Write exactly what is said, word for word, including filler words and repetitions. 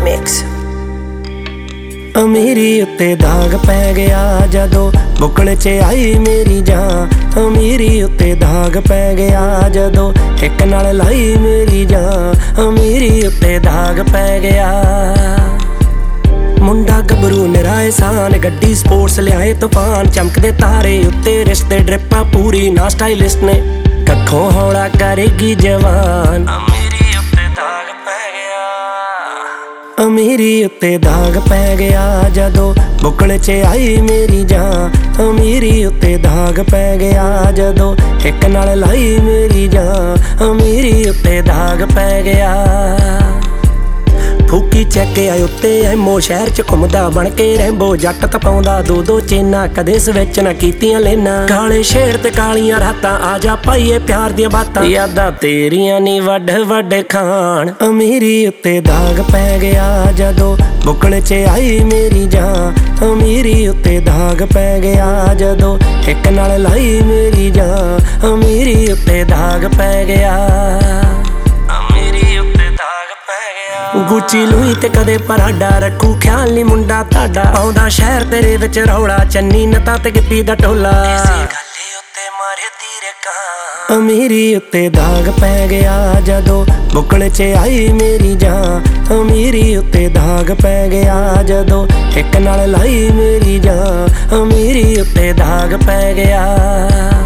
Mix। अमीरी उत्ते दाग पै गया जदों बुकल च आई मेरी जान। अमीरी उत्ते दाग पै गया जदों एक नाल लाई मेरी जान। अमीरी उत्ते दाग पै गया। मुंडा गबरू निरा एहसान, गड्डी स्पोर्ट्स लियाए तूफान। चमकदे तारे उत्ते रिश्ते ड्रिपां पूरी ना स्टाइलिस्ट ने। कखों हौला करेगी जवान। अमीरी उत्ते दाग पै गया। अमीरी उत्ते दाग पै गया जदों बुकल च आई मेरी जान। अमीरी उत्ते दाग पै गया जदों एक नाल लाई मेरी जान। अमीरी उत्ते दाग पै गया। फूकी चैक आए उत्ते एमो शहर च घुमदा बन के रैंबो। जट तपाउंदा दो दो चेना, कदे स्विच ना कीतियां लेना। काले शेर ते कालियां रातां, आजा पाईए प्यार दियां बातां। यादां तेरियां नी वड वड खान। अमीरी उत्ते दाग पै गया जदों बुकल च आई मेरी जान। अमीरी उत्ते दाग पै गया जदों एक नाल लाई मेरी जान। अमीरी उत्ते दाग पै गया। गुची लुई ते कदे पराडा, रखू ख्याल नी मुंडा ताडा। आउंदा शहर तेरे विच रौला, चन्नी नता ते गिप्पी दा टोला। अमीरी उत्ते दाग पै गया जदों बुकल च आई मेरी जान। अमीरी उत्ते दाग पै गया जदों एक नाल लाई मेरी जान। अमीरी उत्ते दाग पै गया।